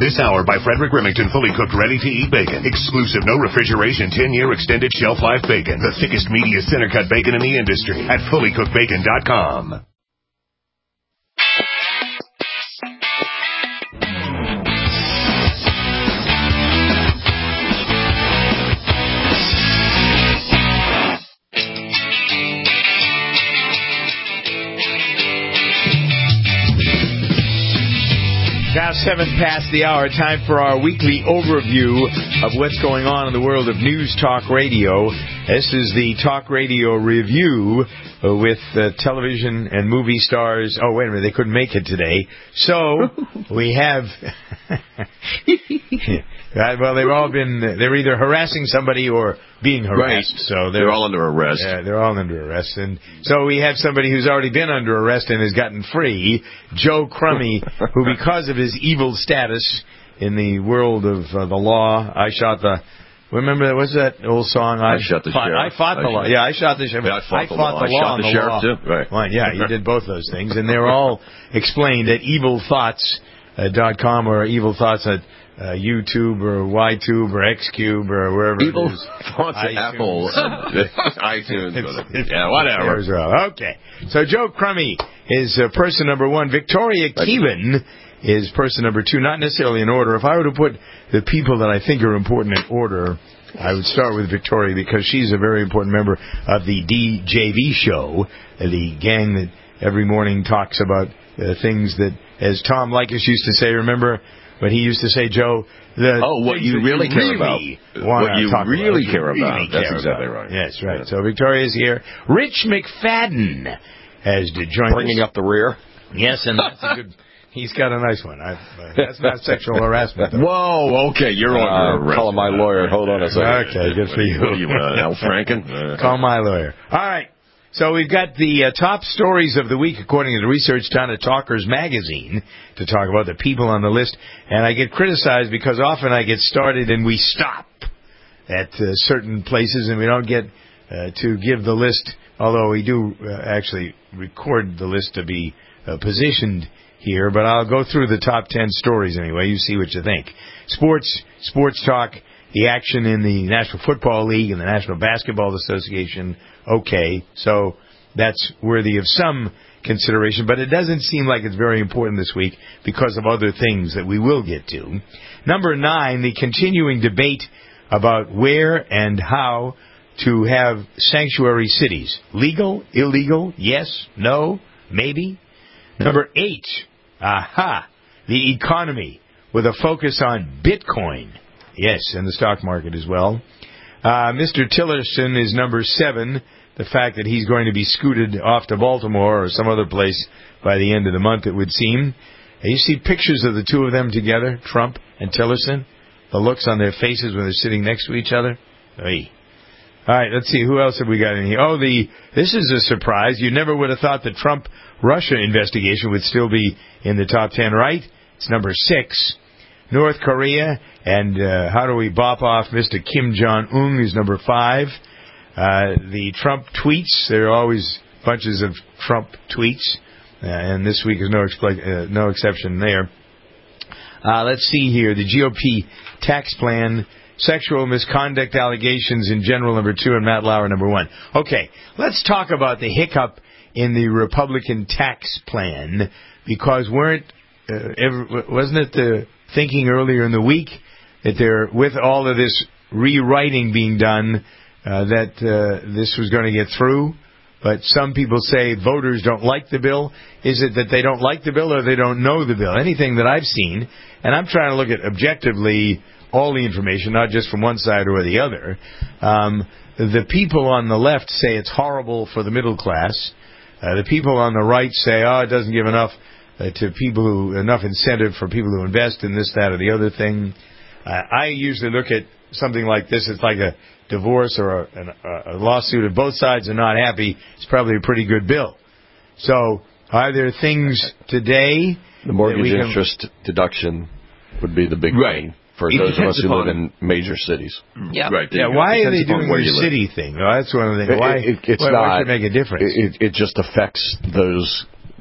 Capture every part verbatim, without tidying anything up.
This hour by Frederick Remington, fully cooked, ready-to-eat bacon. Exclusive, no refrigeration, ten-year extended shelf life bacon. The thickest, meatiest, center-cut bacon in the industry at fully cooked bacon dot com. Now seven past the hour, time for our weekly overview of what's going on in the world of News Talk Radio. This is the Talk Radio Review uh, with uh, television and movie stars. Oh, wait a minute, they couldn't make it today. So we have... Uh, well, they've all been, they're either harassing somebody or being harassed. Right. So they're, they're all under arrest. Yeah, they're all under arrest. And so we have somebody who's already been under arrest and has gotten free, Joe Crummy, who because of his evil status in the world of uh, the law, I shot the, remember, what's that old song? I, I shot the fought, sheriff. I fought the law. Yeah, I shot the sheriff. Yeah, I fought, I the, fought law. the law. I shot the, the sheriff, law. too. Right. Well, yeah, you did both those things. And they're all explained at evil thoughts dot com or Evil Thoughts at Uh, YouTube or YTube or Xcube or wherever Evil it is. Thoughts at Apple, iTunes, yeah, whatever. Well. Okay, so Joe Crummy is uh, person number one. Victoria Keevan is person number two, not necessarily in order. If I were to put the people that I think are important in order, I would start with Victoria because she's a very important member of the D J V show, the gang that every morning talks about uh, things that, as Tom Likas used to say, remember, but he used to say, Joe, the oh, what you really you care really about. What you really about. care about. Really That's care exactly about. right. Yes, right. Yeah. So Victoria's here. Rich McFadden has joined Bringing us. up the rear. Yes, and that's a good... He's got a nice one. I, uh, that's not sexual harassment, though. Whoa, okay, you're on uh, arrest. Calling my lawyer. Hold on a second. Okay, good for you. What are you, uh, Al Franken? Call my lawyer. All right. So we've got the uh, top stories of the week, according to the research done at Talkers Magazine, to talk about the people on the list. And I get criticized because often I get started and we stop at uh, certain places and we don't get uh, to give the list, although we do uh, actually record the list to be uh, positioned here. But I'll go through the top ten stories anyway. You see what you think. Sports, sports talk, the action in the National Football League and the National Basketball Association. Okay, so that's worthy of some consideration, but it doesn't seem like it's very important this week because of other things that we will get to. Number nine, the continuing debate about where and how to have sanctuary cities. Legal, illegal, yes, no, maybe. Number eight, aha, the economy with a focus on Bitcoin. Yes, and the stock market as well. Uh, Mister Tillerson is number seven. The fact that he's going to be scooted off to Baltimore or some other place by the end of the month, it would seem. And you see pictures of the two of them together, Trump and Tillerson. The looks on their faces when they're sitting next to each other. Hey. All right, let's see. Who else have we got in here? Oh, the this is a surprise. You never would have thought the Trump-Russia investigation would still be in the top ten, right? It's number six. North Korea, and uh, how do we bop off Mister Kim Jong-un is number five. Uh, the Trump tweets, there are always bunches of Trump tweets, uh, and this week is no, expl- uh, no exception there. Uh, let's see here, the G O P tax plan, sexual misconduct allegations in general, number two, and Matt Lauer, number one. Okay, let's talk about the hiccup in the Republican tax plan, because weren't, uh, ever, wasn't it the thinking earlier in the week that there, with all of this rewriting being done, uh, that uh, this was going to get through? But some people say voters don't like the bill. Is it that they don't like the bill or they don't know the bill? Anything that I've seen, and I'm trying to look at objectively all the information, not just from one side or the other. Um, the people on the left say it's horrible for the middle class. Uh, the people on the right say, oh, it doesn't give enough Uh, to people who, enough incentive for people who invest in this, that, or the other thing. Uh, I usually look at something like this. It's like a divorce or a, a, a lawsuit. If both sides are not happy, it's probably a pretty good bill. So are there things today? The mortgage can, interest deduction would be the big right. thing for it those of us who live upon, in major cities. Yeah, right. Yeah, why are they doing the city thing? Oh, that's one of the things. Why, it, it, it's why, not, why should it make a difference? It, it just affects those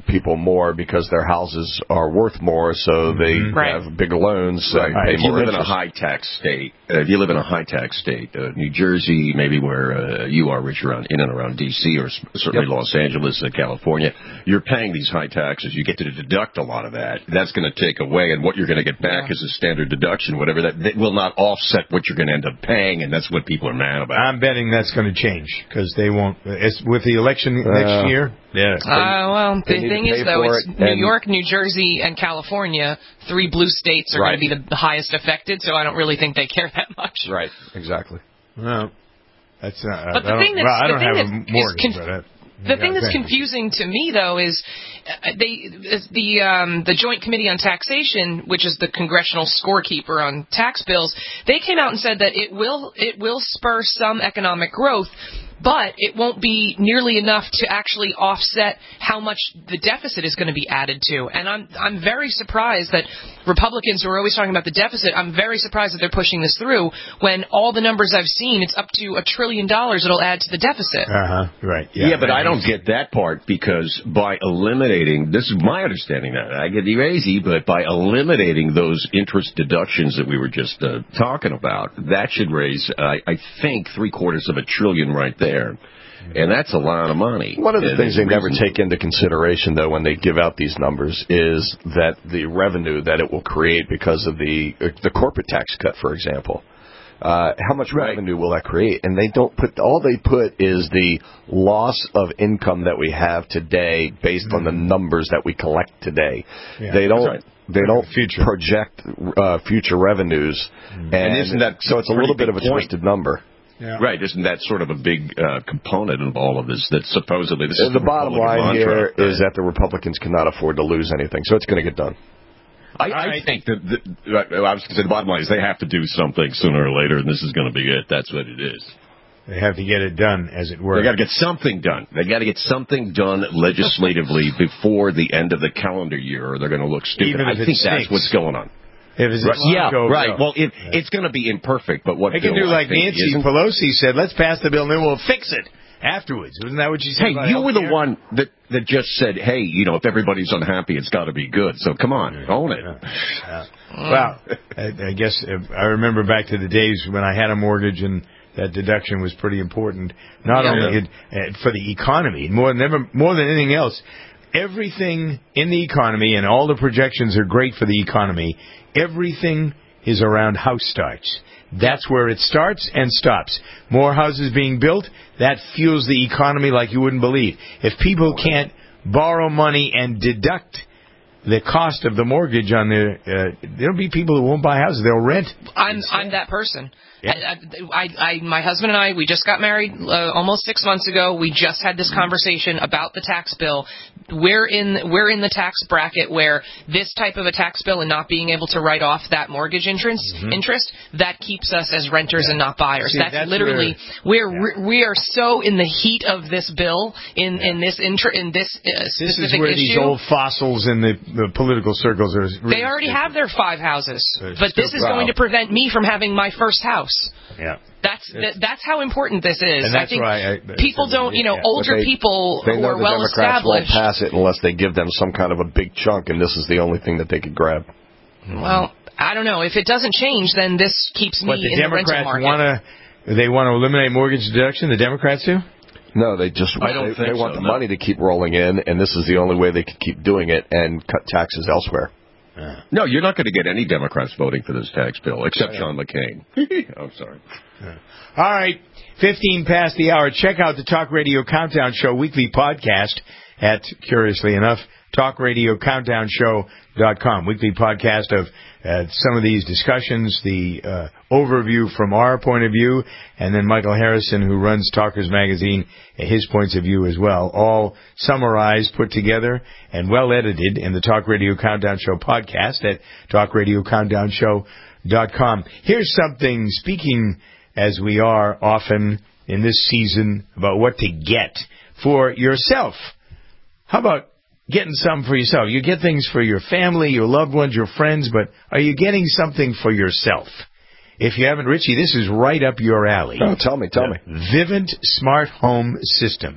people more because their houses are worth more, so they right. have bigger loans, so right. they pay if you more live interest. in a high-tax state, uh, if you live in a high-tax state, uh, New Jersey, maybe where uh, you are, Rich, around in and around D C, or certainly yep. Los Angeles, uh, California, you're paying these high taxes. You get to deduct a lot of that. That's going to take away, and what you're going to get back yeah. is a standard deduction, whatever that, that will not offset what you're going to end up paying, and that's what people are mad about. I'm betting that's going to change because they won't. It's, with the election uh, next year, yeah. Uh, well, the thing is, though, it's it New York, New Jersey, and California. Three blue states are right. going to be the, the highest affected, so I don't really think they care that much. Right, exactly. Well, that's not. But the I thing that's, well, I don't the have thing a mortgage, conf- but I, the thing that's confusing to me, though, is they the um, the Joint Committee on Taxation, which is the congressional scorekeeper on tax bills, they came out and said that it will it will spur some economic growth, but it won't be nearly enough to actually offset how much the deficit is going to be added to. And I'm I'm very surprised that Republicans who are always talking about the deficit, I'm very surprised that they're pushing this through when all the numbers I've seen, it's up to a trillion dollars it'll add to the deficit. Uh-huh, right. Yeah, yeah but I don't get that part because by eliminating, this is my understanding now, I get crazy, but by eliminating those interest deductions that we were just uh, talking about, that should raise, uh, I think, three quarters of a trillion right there. There. And that's a lot of money. One of the and things they never reason. take into consideration, though, when they give out these numbers is that the revenue that it will create because of the the corporate tax cut, for example. Uh, how much right. revenue will that create? And they don't put, all they put is the loss of income that we have today based mm-hmm. on the numbers that we collect today. Yeah, they don't. Right. They don't future. project uh, future revenues, mm-hmm. and, and isn't that so? It's a little bit of a point. twisted number. Yeah. Right, isn't that sort of a big uh, component of all of this? That supposedly this is the, the bottom line mantra, here right? is that the Republicans cannot afford to lose anything, so it's going to get done. I, I right. think that the, I was going to say the bottom line is they have to do something sooner or later, and this is going to be it. That's what it is. They have to get it done, as it were. They got to get something done. They got to get something done legislatively before the end of the calendar year, or they're going to look stupid. Even if I think stinks. that's what's going on. If it's right. Yeah, go, right. go. Well, it, yeah. it's going to be imperfect, but what they can Bill, do like Nancy isn't... Pelosi said, let's pass the bill and then we'll fix it afterwards. Wasn't that what she said? Hey, you were the one that, that just said, hey, you know, if everybody's unhappy, it's got to be good. So come on, yeah. own it. Yeah. Yeah. Well, I, I guess uh, I remember back to the days when I had a mortgage and that deduction was pretty important, not yeah. only it, uh, for the economy, more than, ever, more than anything else. Everything in the economy, and all the projections are great for the economy, everything is around house starts. That's where it starts and stops. More houses being built, that fuels the economy like you wouldn't believe. If people can't borrow money and deduct the cost of the mortgage on their, uh, there'll be people who won't buy houses. They'll rent. I'm I'm that person. Yeah. I, I, I, my husband and I, we just got married uh, almost six months ago. We just had this conversation about the tax bill. We're in we're in the tax bracket where this type of a tax bill and not being able to write off that mortgage interest, mm-hmm. interest that keeps us as renters yeah. and not buyers. See, that's, that's literally where, we're yeah. we are so in the heat of this bill in yeah. in this inter, in this uh, specific This is where issue. these old fossils in the, the political circles are. Really they already have their five houses, They're but this is proud. going to prevent me from having my first house. Yeah. That's th- that's how important this is. And that's I think why I, people don't, you know, yeah. older they, people they who know are the well Democrats established. won't pass it unless they give them some kind of a big chunk, and this is the only thing that they could grab. Well, I don't know. If it doesn't change, then this keeps me what, the in Democrats the rental market. Wanna, they want to eliminate mortgage deduction? The Democrats do? No, they just I don't they, think they want so, the no. money to keep rolling in, and this is the only way they could keep doing it and cut taxes elsewhere. Uh, no, you're not going to get any Democrats voting for this tax bill, except John McCain. I'm sorry. Uh, all right, fifteen past the hour. Check out the Talk Radio Countdown Show weekly podcast at, curiously enough, talk radio countdown show dot com. Weekly podcast of uh, some of these discussions, the uh, overview from our point of view, and then Michael Harrison, who runs Talkers Magazine, his points of view as well, all summarized, put together, and well edited in the Talk Radio Countdown Show podcast at talk radio countdown show dot com. Here's something, speaking as we are often in this season, about what to get for yourself. How about getting something for yourself? You get things for your family, your loved ones, your friends, but are you getting something for yourself? If you haven't, Richie, this is right up your alley. Oh, tell me, tell me. Vivint Smart Home System.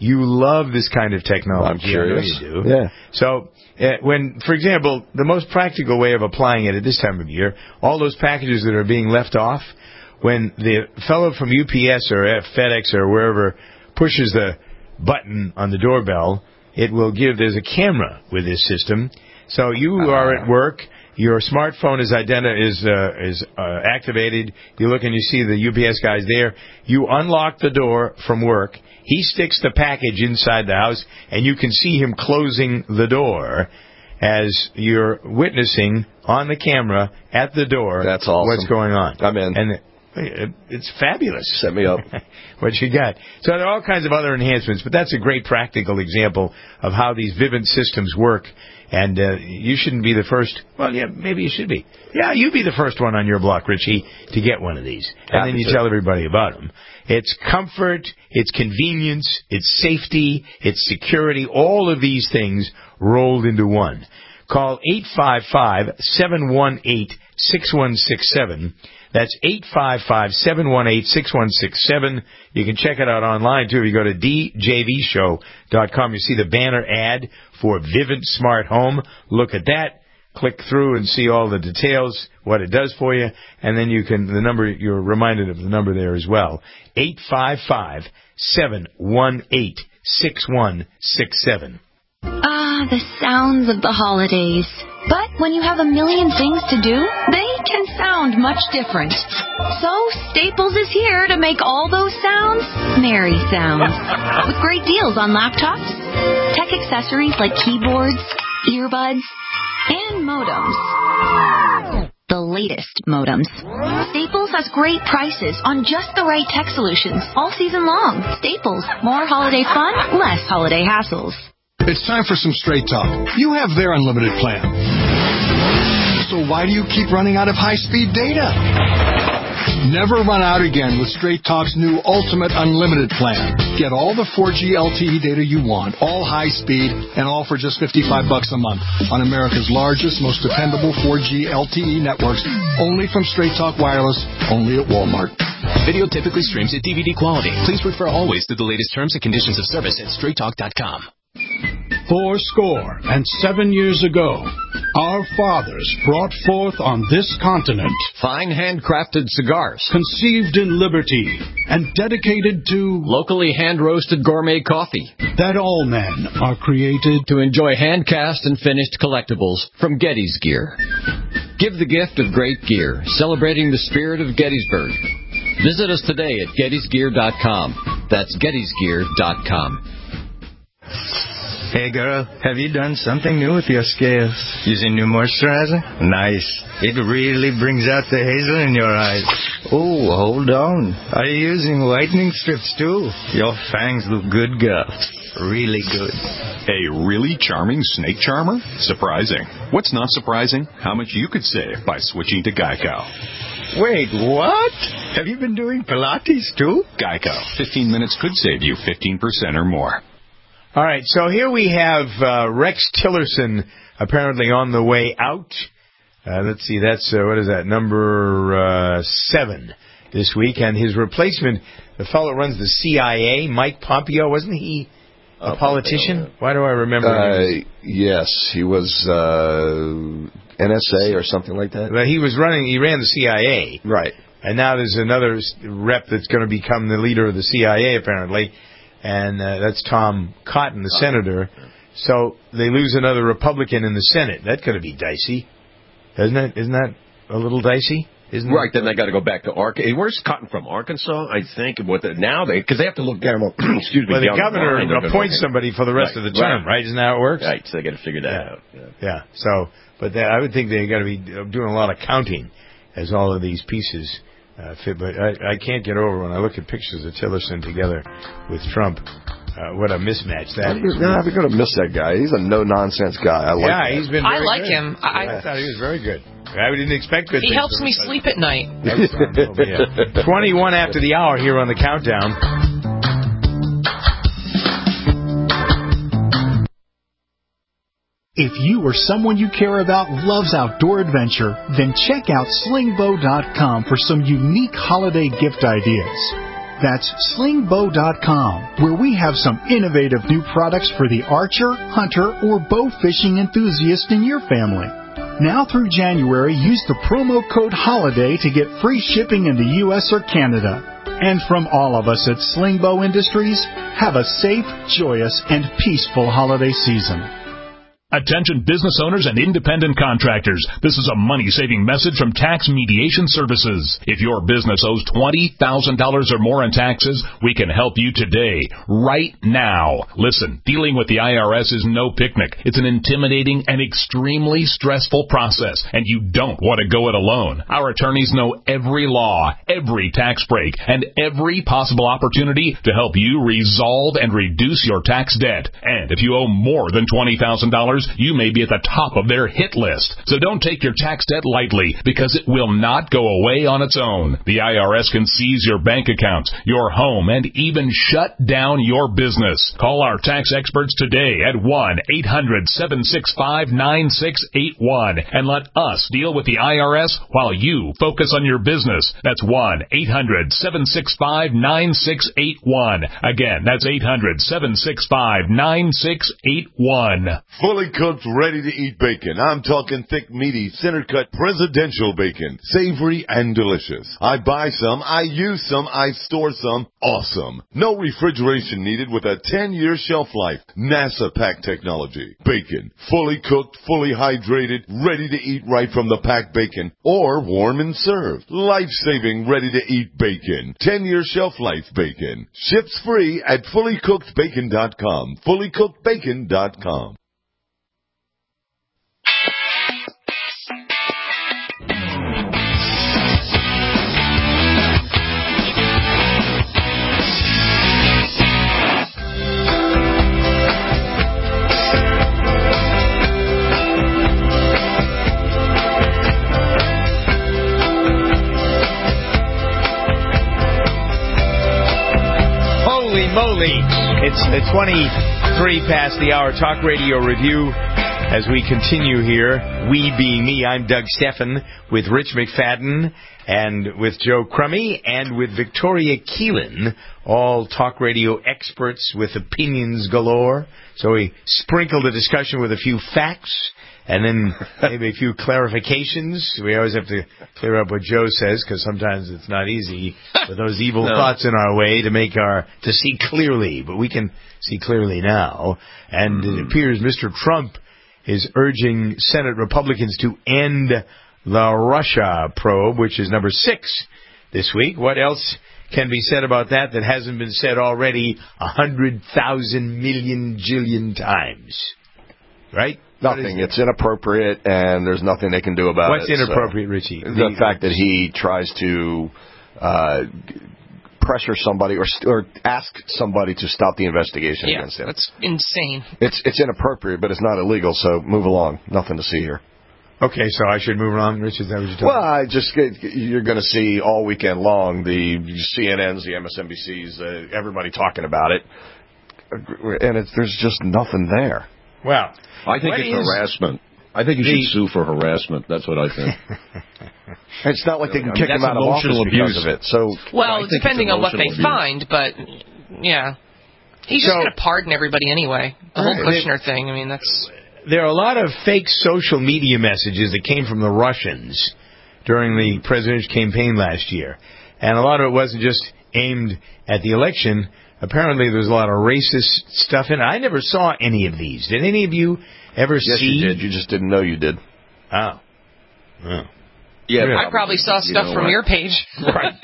You love this kind of technology. I'm curious. I know you do. Yeah. So, uh, when, for example, the most practical way of applying it at this time of year, all those packages that are being left off, when the fellow from U P S or FedEx or wherever pushes the button on the doorbell, it will give, there's a camera with this system. So you uh, are at work, your smartphone is identi- is uh, is uh, activated, you look and you see the U P S guy's there, you unlock the door from work, he sticks the package inside the house, and you can see him closing the door as you're witnessing on the camera at the door. That's awesome. What's going on. I'm in. And it's fabulous. Set me up. What you got. So there are all kinds of other enhancements, but that's a great practical example of how these Vivint systems work. And uh, you shouldn't be the first. Well, yeah, maybe you should be. Yeah, you be the first one on your block, Richie, to get one of these. And Happy then you to. tell everybody about them. It's comfort, it's convenience, it's safety, it's security, all of these things rolled into one. Call eight five five, seven one eight, six one six seven. That's eight five five, seven one eight, six one six seven. You can check it out online, too. If you go to d j v show dot com, you see the banner ad for Vivint Smart Home. Look at that. Click through and see all the details, what it does for you, and then you can, the number, you're reminded of the number there as well. eight five five, seven one eight, six one six seven. Ah, the sounds of the holidays. But when you have a million things to do, they can sound much different. So Staples is here to make all those sounds merry sounds. With great deals on laptops, tech accessories like keyboards, earbuds, and modems. The latest modems. Staples has great prices on just the right tech solutions all season long. Staples, more holiday fun, less holiday hassles. It's time for some Straight Talk. You have their unlimited plan. So why do you keep running out of high-speed data? Never run out again with Straight Talk's new Ultimate Unlimited plan. Get all the four G L T E data you want, all high speed, and all for just fifty-five bucks a month on America's largest, most dependable four G L T E networks, only from Straight Talk Wireless, only at Walmart. Video typically streams at D V D quality. Please refer always to the latest terms and conditions of service at straight talk dot com. Four score and seven years ago, our fathers brought forth on this continent fine handcrafted cigars, conceived in liberty and dedicated to locally hand-roasted gourmet coffee, that all men are created to enjoy hand-cast and finished collectibles from Getty's Gear. Give the gift of great gear, celebrating the spirit of Gettysburg. Visit us today at gettys gear dot com. That's gettys gear dot com. Hey girl, have you done something new with your scales? Using new moisturizer? Nice. It really brings out the hazel in your eyes. Oh, hold on. Are you using whitening strips too? Your fangs look good, girl. Really good. A really charming snake charmer? Surprising. What's not surprising? How much you could save by switching to Geico. Wait, what? Have you been doing Pilates too? Geico. fifteen minutes could save you fifteen percent or more. All right, so here we have uh, Rex Tillerson apparently on the way out. Uh, let's see, that's, uh, what is that, number uh, seven this week. And his replacement, the fellow who runs the C I A, Mike Pompeo, wasn't he a oh, politician? Why do I remember uh, him? Yes, he was uh, N S A or something like that. Well, he was running, he ran the C I A. Right. And now there's another rep that's going to become the leader of the C I A, apparently. And uh, that's Tom Cotton, the senator. So they lose another Republican in the Senate. That could be dicey, isn't it? Isn't that a little dicey? Isn't right. It? Then they got to go back to Arkansas. Where's Cotton from? Arkansas, I think. What the, now they because they have to look down. Excuse me. Well, the governor the appoints somebody for the rest right. of the term, right. right? Isn't that how it works? Right. So they got to figure that yeah. out. Yeah. yeah. So, but that, I would think they got to be doing a lot of counting as all of these pieces. Uh, fit, but I, I can't get over when I look at pictures of Tillerson together with Trump. Uh, what a mismatch that I'm, is. Yeah, I'm going to miss that guy. He's a no-nonsense guy. I like yeah, that. he's been very I like good. him. I, I thought he was very good. I didn't expect good He things helps me him, sleep at night. yeah. twenty-one after the hour here on the countdown. If you or someone you care about loves outdoor adventure, then check out sling bow dot com for some unique holiday gift ideas. That's sling bow dot com, where we have some innovative new products for the archer, hunter, or bow fishing enthusiast in your family. Now through January, use the promo code HOLIDAY to get free shipping in the U S or Canada. And from all of us at Sling Bow Industries, have a safe, joyous, and peaceful holiday season. Attention business owners and independent contractors. This is a money-saving message from Tax Mediation Services. If your business owes twenty thousand dollars or more in taxes, we can help you today, right now. Listen, dealing with the I R S is no picnic. It's an intimidating and extremely stressful process, and you don't want to go it alone. Our attorneys know every law, every tax break, and every possible opportunity to help you resolve and reduce your tax debt. And if you owe more than twenty thousand dollars, you may be at the top of their hit list. So don't take your tax debt lightly, because it will not go away on its own. The I R S can seize your bank accounts, your home, and even shut down your business. Call our tax experts today at one eight hundred seven six five nine six eight one and let us deal with the I R S while you focus on your business. That's one eight hundred seven six five nine six eight one. Again, that's eight hundred seven six five nine six eight one. Fully cooked, ready-to-eat bacon. I'm talking thick, meaty, center-cut presidential bacon. Savory and delicious. I buy some, I use some, I store some. Awesome. No refrigeration needed with a ten-year shelf life. NASA pack technology. Bacon. Fully cooked, fully hydrated, ready to eat right from the packed bacon. Or warm and served. Life-saving, ready-to-eat bacon. ten-year shelf life bacon. Ships free at fully cooked bacon dot com. fully cooked bacon dot com. Moly. It's the twenty-three past the hour Talk Radio Review as we continue here. We being me, I'm Doug Steffen with Rich McFadden and with Joe Crummy and with Victoria Keelan, all talk radio experts with opinions galore. So we sprinkled the discussion with a few facts and then maybe a few clarifications. We always have to clear up what Joe says, because sometimes it's not easy with those evil no. thoughts in our way to make our to see clearly. But we can see clearly now. And mm-hmm. it appears Mister Trump is urging Senate Republicans to end the Russia probe, which is number six this week. What else can be said about that that hasn't been said already a hundred thousand million jillion times? Right? Nothing. It's inappropriate, and there's nothing they can do about What's it. What's inappropriate, so, Richie? The, the fact that he tries to uh, pressure somebody or, or ask somebody to stop the investigation yeah, against him. That's insane. It's it's inappropriate, but it's not illegal, so move along. Nothing to see here. Okay, so I should move along, Rich? Is that what you're talking well, about? I just you're going to see all weekend long the C N Ns, the M S N B Cs, uh, everybody talking about it, and it's, there's just nothing there. Well, I think it's is, harassment. I think you the, should sue for harassment. That's what I think. It's not like they can I kick mean, him out of office abuse. because of it. So, well, depending on what they abuse. find, but yeah, he's so, just going to pardon everybody anyway. The whole Kushner they, thing. I mean, that's. There are a lot of fake social media messages that came from the Russians during the presidential campaign last year, and a lot of it wasn't just aimed at the election. Apparently, there's a lot of racist stuff in it. I never saw any of these. Did any of you ever yes, see? Yes, you did. You just didn't know you did. Oh. Oh. Yeah, I probably, probably saw stuff you know from what? your page. Right.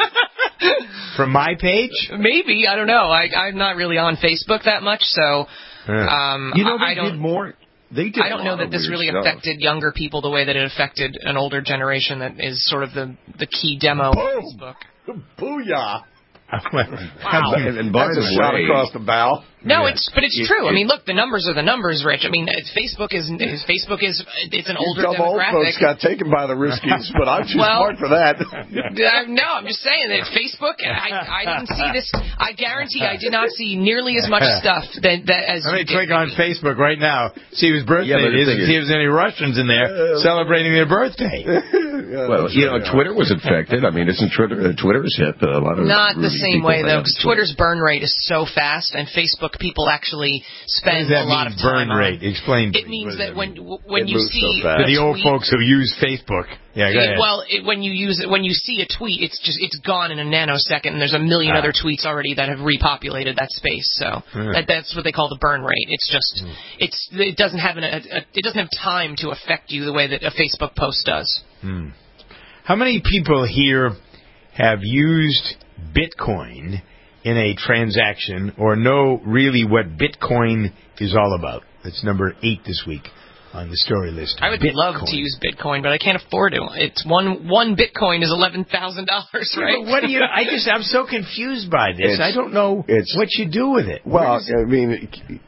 From my page? Maybe. I don't know. I, I'm not really on Facebook that much, so um, you know, they I, I don't. Did more. They did I don't know that this really stuff. affected younger people the way that it affected an older generation. That is sort of the the key demo Boom. of Facebook. Booyah! Wow. And, and by That's the a shot way, across the bow. No, yeah. it's but it's it, true. It, I mean, look, the numbers are the numbers, Rich. I mean, Facebook is is Facebook is it's an older Some demographic. old folks got taken by the Riskies, but I'm too well, smart for that. No, I'm just saying that Facebook. I I didn't see this. I guarantee I did not see nearly as much stuff that that as. Let me click on Facebook right now. See whose birthday yeah, it is. And see if there's any Russians in there celebrating their birthday. Yeah, well, you know, right. Twitter was infected. I mean, isn't Twitter? Uh, Twitter is hip. A lot of Not the same way though, have because Twitter's burn rate is so fast, and Facebook people actually spend a lot of time burn rate? on. Explain. It means that, that when when it you see so for the old tweet, folks who use Facebook. Yeah, go it, ahead. well, it, when you use it, when you see a tweet, it's just it's gone in a nanosecond, and there's a million ah. other tweets already that have repopulated that space. So Hmm. that, that's what they call the burn rate. It's just Hmm. it's it doesn't have an, a, a, it doesn't have time to affect you the way that a Facebook post does. Hmm. How many people here have used Bitcoin in a transaction or know really what Bitcoin is all about? That's number eight this week on the story list. I would Bitcoin. love to use Bitcoin, but I can't afford to. It's one one Bitcoin is eleven thousand dollars, right? But what do you? I just I'm so confused by this. It's, I don't know it's, what you do with it. Well, I mean,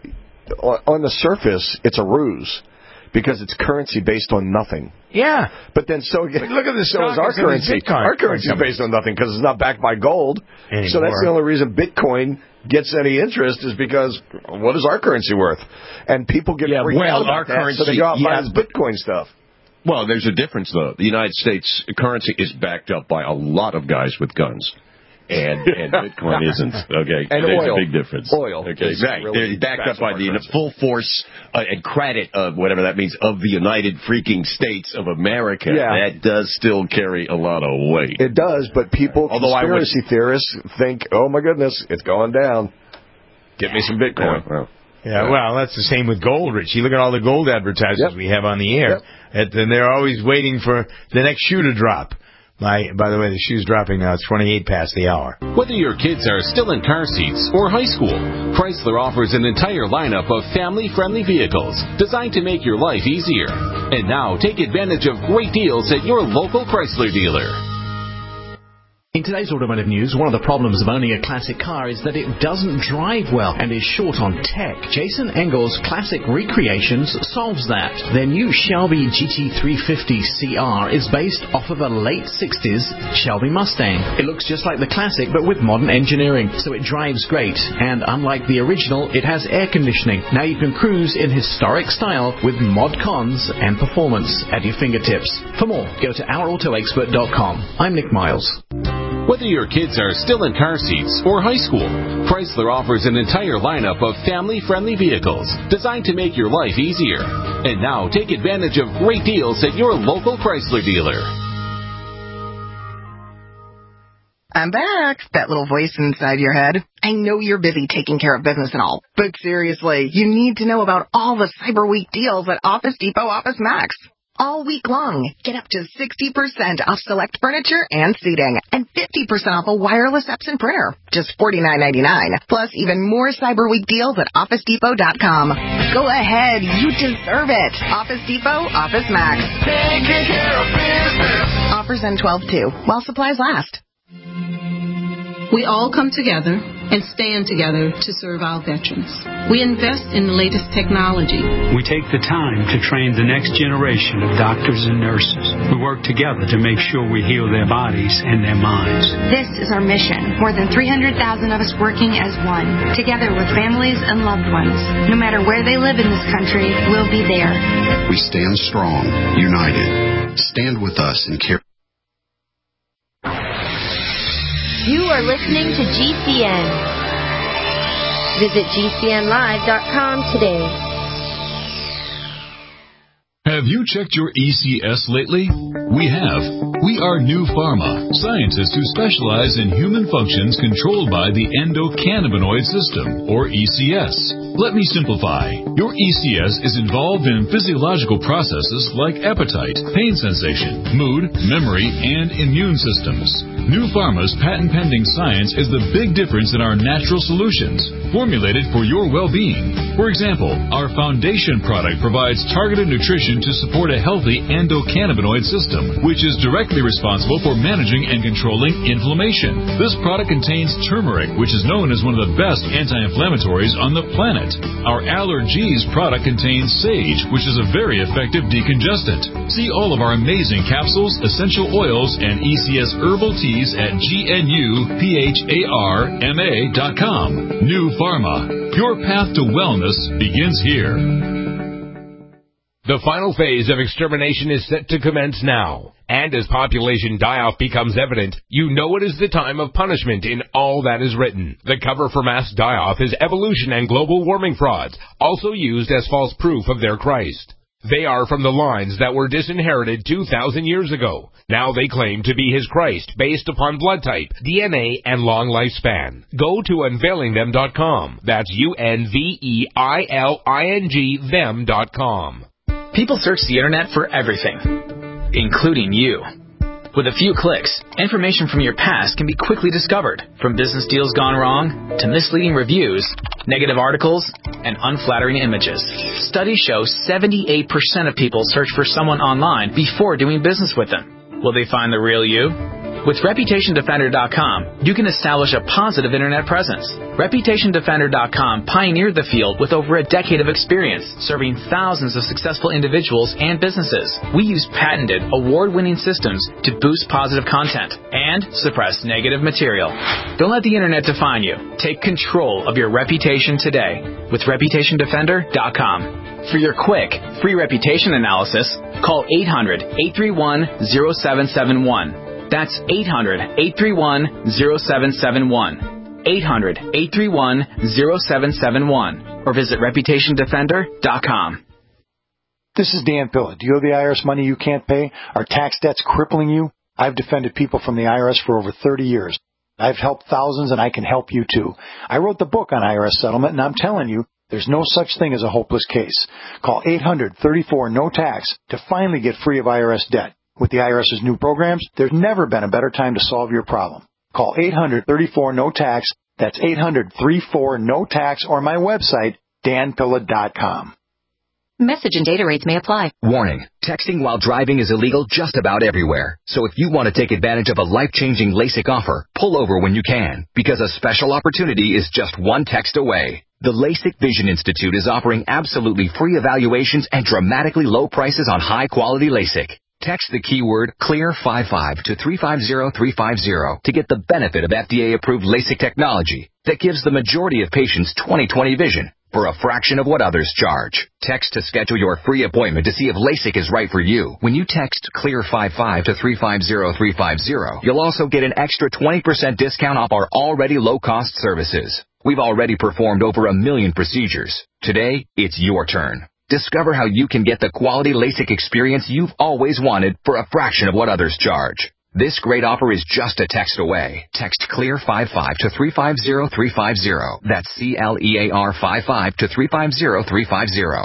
on the surface, it's a ruse because it's currency based on nothing. Yeah, but then so but look at the so is our currency. Our currency is based on nothing because it's not backed by gold. Anymore. So that's the only reason Bitcoin gets any interest is because what is our currency worth? And people get yeah, freaked well, out about our that, currency, so they go out and buy yeah, this Bitcoin stuff. Well, there's a difference though. The United States currency is backed up by a lot of guys with guns. And, and Bitcoin isn't. Okay, and there's oil. a big difference. Oil. Okay, exactly. Really They're backed up by the full force uh, and credit of whatever that means of the United freaking States of America. Yeah. That does still carry a lot of weight. It does, but people, Although conspiracy I would, theorists, think, "Oh my goodness, it's going down. Get me some Bitcoin." Yeah, well, Yeah, well, that's the same with gold, Rich. You look at all the gold advertisements Yep. we have on the air, Yep. and they're always waiting for the next shoe to drop. My, by the way, the shoe's dropping now. It's twenty-eight past the hour. Whether your kids are still in car seats or high school, Chrysler offers an entire lineup of family-friendly vehicles designed to make your life easier. And now, take advantage of great deals at your local Chrysler dealer. In today's automotive news, one of the problems of owning a classic car is that it doesn't drive well and is short on tech. Jason Engel's Classic Recreations solves that. Their new Shelby G T three fifty C R is based off of a late sixties Shelby Mustang. It looks just like the classic but with modern engineering, so it drives great. And unlike the original, it has air conditioning. Now you can cruise in historic style with mod cons and performance at your fingertips. For more, go to our auto expert dot com. I'm Nick Miles. Whether your kids are still in car seats or high school, Chrysler offers an entire lineup of family-friendly vehicles designed to make your life easier. And now, take advantage of great deals at your local Chrysler dealer. I'm back. That little voice inside your head. I know you're busy taking care of business and all, but seriously, you need to know about all the Cyber Week deals at Office Depot Office Max. All week long, get up to sixty percent off select furniture and seating, and fifty percent off a wireless Epson printer. Just forty-nine ninety-nine. Plus, even more Cyber Week deals at Office Depot dot com. Go ahead, you deserve it. Office Depot, Office Max. Taking care of business. Offers end twelve two, while supplies last. We all come together and stand together to serve our veterans. We invest in the latest technology. We take the time to train the next generation of doctors and nurses. We work together to make sure we heal their bodies and their minds. This is our mission. More than three hundred thousand of us working as one, together with families and loved ones. No matter where they live in this country, we'll be there. We stand strong, united. Stand with us and care. You are listening to G C N. Visit G C N live dot com today. Have you checked your E C S lately? We have. We are New Pharma, scientists who specialize in human functions controlled by the endocannabinoid system, or E C S. Let me simplify. Your E C S is involved in physiological processes like appetite, pain sensation, mood, memory, and immune systems. New Pharma's patent-pending science is the big difference in our natural solutions, formulated for your well-being. For example, our foundation product provides targeted nutrition to support a healthy endocannabinoid system, which is directly responsible for managing and controlling inflammation. This product contains turmeric, which is known as one of the best anti-inflammatories on the planet. Our Allergies product contains sage, which is a very effective decongestant. See all of our amazing capsules, essential oils, and E C S herbal teas at G N U P H A R M A dot com. New Pharma. Your path to wellness begins here. The final phase of extermination is set to commence now. And as population die-off becomes evident, you know it is the time of punishment in all that is written. The cover for mass die-off is evolution and global warming frauds, also used as false proof of their Christ. They are from the lines that were disinherited two thousand years ago. Now they claim to be his Christ based upon blood type, D N A, and long lifespan. Go to unveiling them dot com. That's U N V E I L I N G them dot com. People search the internet for everything, including you. With a few clicks, information from your past can be quickly discovered, from business deals gone wrong to misleading reviews, negative articles, and unflattering images. Studies show seventy-eight percent of people search for someone online before doing business with them. Will they find the real you? With Reputation Defender dot com, you can establish a positive internet presence. Reputation Defender dot com pioneered the field with over a decade of experience, serving thousands of successful individuals and businesses. We use patented, award-winning systems to boost positive content and suppress negative material. Don't let the internet define you. Take control of your reputation today with Reputation Defender dot com. For your quick, free reputation analysis, call eight hundred, eight three one, zero seven seven one. That's eight hundred, eight three one, zero seven seven one. eight hundred, eight three one, zero seven seven one. Or visit Reputation Defender dot com. This is Dan Pilla. Do you owe the I R S money you can't pay? Are tax debts crippling you? I've defended people from the I R S for over thirty years. I've helped thousands, and I can help you too. I wrote the book on I R S settlement, and I'm telling you, there's no such thing as a hopeless case. Call eight hundred, thirty-four, no tax to finally get free of I R S debt. With the IRS's new programs, there's never been a better time to solve your problem. Call eight hundred, thirty-four, no tax. That's eight hundred, thirty-four, no tax, or my website, dan pilla dot com. Message and data rates may apply. Warning. Texting while driving is illegal just about everywhere. So if you want to take advantage of a life-changing LASIK offer, pull over when you can, because a special opportunity is just one text away. The LASIK Vision Institute is offering absolutely free evaluations and dramatically low prices on high-quality LASIK. Text the keyword clear fifty-five to three five zero three five zero to get the benefit of F D A-approved LASIK technology that gives the majority of patients twenty twenty vision for a fraction of what others charge. Text to schedule your free appointment to see if LASIK is right for you. When you text clear fifty-five to three five zero three five zero, you'll also get an extra twenty percent discount off our already low-cost services. We've already performed over a million procedures. Today, it's your turn. Discover how you can get the quality LASIK experience you've always wanted for a fraction of what others charge. This great offer is just a text away. Text clear fifty-five to three five zero three five zero. That's C L E A R fifty-five to three five zero three five zero.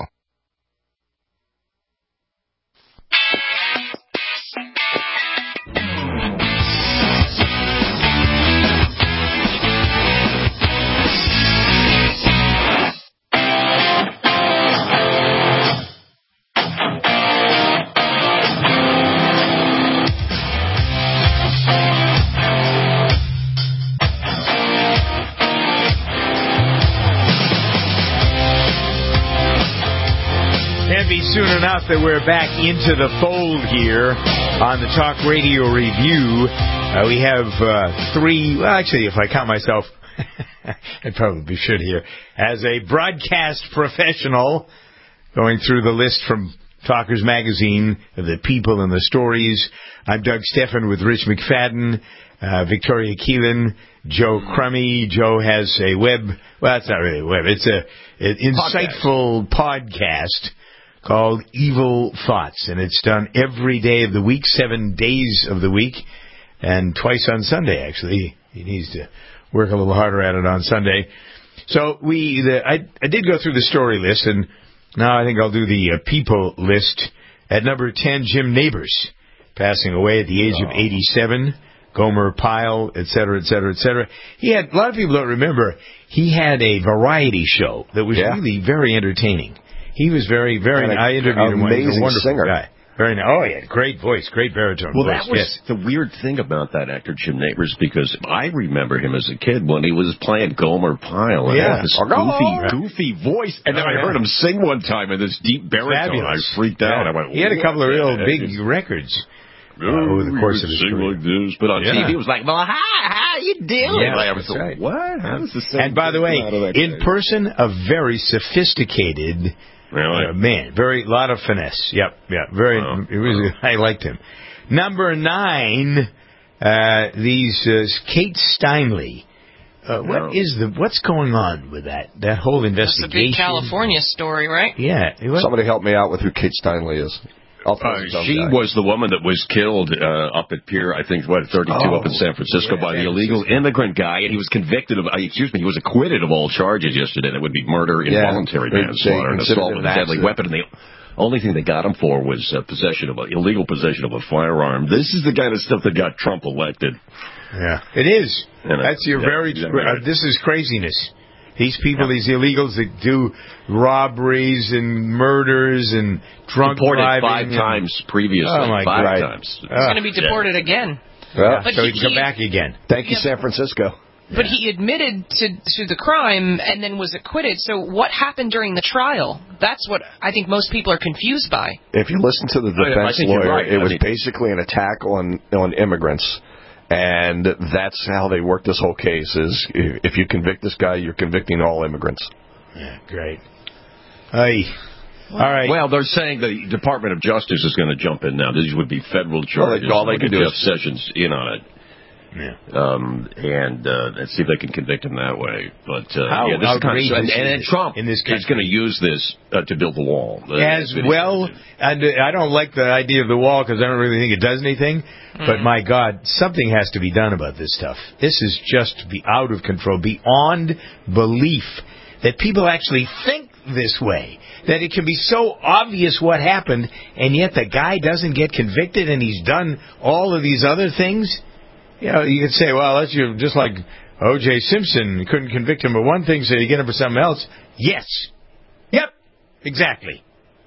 Be soon enough that we're back into the fold here on the Talk Radio Review. Uh, we have uh, three, well, actually, if I count myself, I probably should here, as a broadcast professional, going through the list from Talkers Magazine of the people and the stories. I'm Doug Stephan with Rich McFadden, uh, Victoria Keelan, Joe Crummy. Joe has a web, well, it's not really a web, it's a an insightful podcast. podcast called Evil Thoughts, and it's done every day of the week, seven days of the week, and twice on Sunday, actually. He needs to work a little harder at it on Sunday. So we, the, I, I did go through the story list, and now I think I'll do the uh, people list. At number ten, Jim Nabors, passing away at the age of eighty-seven. Gomer Pyle, et cetera, et cetera, et cetera. He had, a lot of people don't remember, he had a variety show that was yeah. really very entertaining. He was very, very. And I interviewed him. Amazing a wonderful singer. guy. Very. Oh yeah, great voice, great baritone well, voice. Well, that was yes. the weird thing about that actor Jim Nabors, because I remember him as a kid when he was playing Gomer Pyle and yeah. had this goofy, goofy voice. And then oh, I yeah. heard him sing one time in this deep baritone. Fabulous. I freaked out. Yeah. I went, he had a couple of real big is... records. Oh, uh, over the course of his sing career. like this, but on yeah. T V it was like, well, hi, how you doing? Yeah, like, I was that's like, right. what? How does this And by the way, in person, a very sophisticated Really? Uh, man, very lot of finesse. Yep, yeah, very. Oh. It was. I liked him. Number nine, uh, these uh, Kate Steinle. Uh, what no. is the what's going on with that that whole investigation? That's a big California story, right? Yeah. Somebody help me out with who Kate Steinle is. Uh, she guy. was the woman that was killed uh, up at Pier, I think, what, thirty-two oh, up in San Francisco yeah, by the San illegal Francisco. immigrant guy, and he was convicted of, uh, excuse me, he was acquitted of all charges yesterday. That would be murder, yeah, involuntary manslaughter, and assault with a deadly weapon. And the only thing they got him for was uh, possession of a, illegal possession of a firearm. This is the kind of stuff that got Trump elected. Yeah, it is. And That's your yeah, very. exactly right. uh, this is craziness. These people, yeah. these illegals that do robberies and murders and drunk deported driving. five and, times previously. Oh my five God. times. He's going to be deported yeah. again. Well, but so he, he can come he, back again. Thank you, yeah. San Francisco. But he admitted to to the crime and then was acquitted. So what happened during the trial? That's what I think most people are confused by. If you listen to the defense I, I lawyer, right. it I was mean, basically an attack on on immigrants. And that's how they work this whole case, is if you convict this guy, you're convicting all immigrants. Yeah, great. Hey. All right. Well, they're saying the Department of Justice is going to jump in now. These would be federal charges. Well, all they can do Jeff is Sessions in on it. Yeah. Um, and uh, let's see if they can convict him that way. But uh, How yeah, this is kind of, and, outrageous and Trump in this is going to use this uh, to build the wall. As well, and I don't like the idea of the wall because I don't really think it does anything. Mm. But my God, something has to be done about this stuff. This is just be out of control, beyond belief that people actually think this way. That it can be so obvious what happened, and yet the guy doesn't get convicted, and he's done all of these other things. You know, you could say, well, that's your, just like O J Simpson. You couldn't convict him of one thing, so you get him for something else. Yes. Yep. Exactly.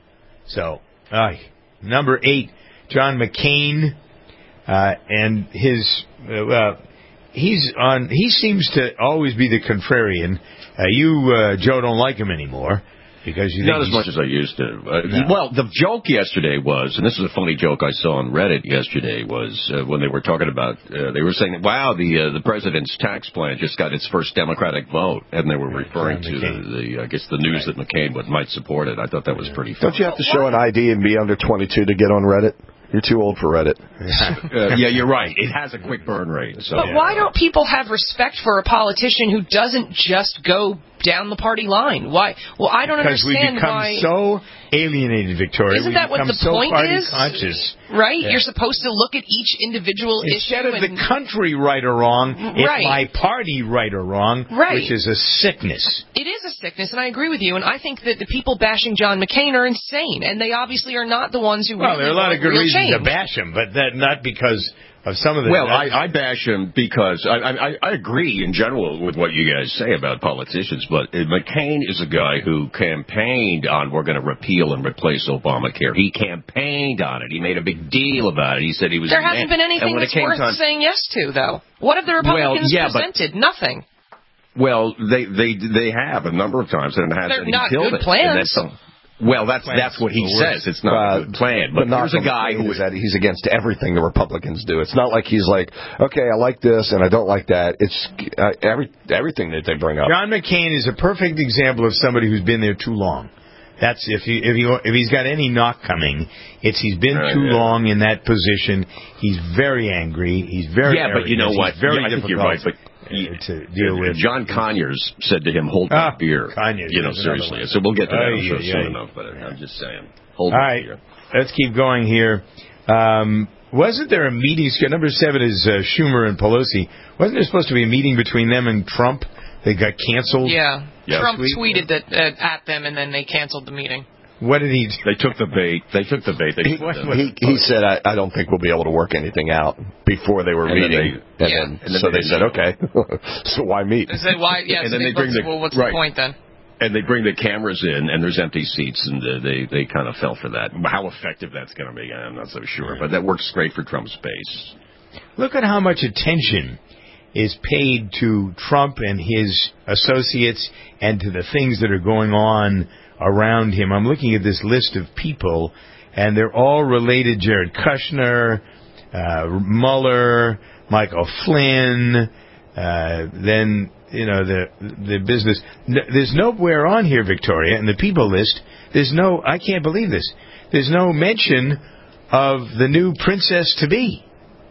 So, uh, number eight, John McCain, uh, and his, uh, well, he's on, he seems to always be the contrarian. Uh, you, uh, Joe, don't like him anymore. Because you Not think as much as I used to. Uh, no. Well, the joke yesterday was, and this is a funny joke I saw on Reddit yesterday, was uh, when they were talking about, uh, they were saying, wow, the uh, the president's tax plan just got its first Democratic vote, and they were referring to the, the, I guess, the news right. that McCain would, might support it. I thought that was pretty funny. Don't you have to show an I D and be under twenty-two to get on Reddit? You're too old for Reddit. uh, yeah, you're right. It has a quick burn rate. So. But yeah. why don't people have respect for a politician who doesn't just go down the party line? Why? Well, I don't because understand we become why. so alienated, Victoria. Isn't we that what the so point party is? Conscious. Right? Yeah. You're supposed to look at each individual Instead issue. of the country right or wrong, right. it's my party right or wrong, right. which is a sickness. It is a sickness, and I agree with you. And I think that the people bashing John McCain are insane, and they obviously are not the ones who. Well, really there are a lot of good real reasons change. to bash him, but that not because of some of the. Well, I, I bash him because I, I I agree in general with what you guys say about politicians, but McCain is a guy who campaigned on we're going to repeal and replace Obamacare. He campaigned on it. He made a big deal about it. He said he was. There hasn't man. been anything that's worth time, saying yes to, though. What have the Republicans well, yeah, presented? but, Nothing. Well, they they they have a number of times, and it has They're and he not killed good it. plans. And that's some, Well, that's Plans that's what he says. says. It's not uh, a good plan. But, but there's a guy who is that he's against everything the Republicans do. It's not like he's like, okay, I like this and I don't like that. It's uh, every everything that they bring up. John McCain is a perfect example of somebody who's been there too long. That's if he if he if he's got any knock coming, it's he's been uh, too yeah. long in that position. He's very angry. He's very yeah, arrogant. but you know what? He's very yeah, I think difficult. you're right, but. To deal with. John Conyers said to him, "Hold my ah, beer." Conyers, you know, seriously. So we'll get to that oh, I'm sure yeah, soon yeah. enough. But I'm just saying, hold All my right, beer. let's keep going here. Um, wasn't there a meeting? Number seven is uh, Schumer and Pelosi. Wasn't there supposed to be a meeting between them and Trump? They got canceled. Yeah, yeah. Trump tweeted that uh, at them, and then they canceled the meeting. What did he do? They took the bait. They took the bait. They he, he, he said, I, I don't think we'll be able to work anything out before they were and meeting. They, and, yeah. then, and then so they they said, okay, so why meet? They said, why? Yeah, and so then they they bring the, well, what's right. the point then? And they bring the cameras in, and there's empty seats, and uh, they, they kind of fell for that. How effective that's going to be, I'm not so sure. But that works great for Trump's base. Look at how much attention is paid to Trump and his associates and to the things that are going on around him. I'm looking at this list of people, and they're all related. Jared Kushner, uh, Mueller, Michael Flynn, uh, then you know, the the business. There's nowhere on here, Victoria, in the people list. There's no. I can't believe this. There's no mention of the new princess to be.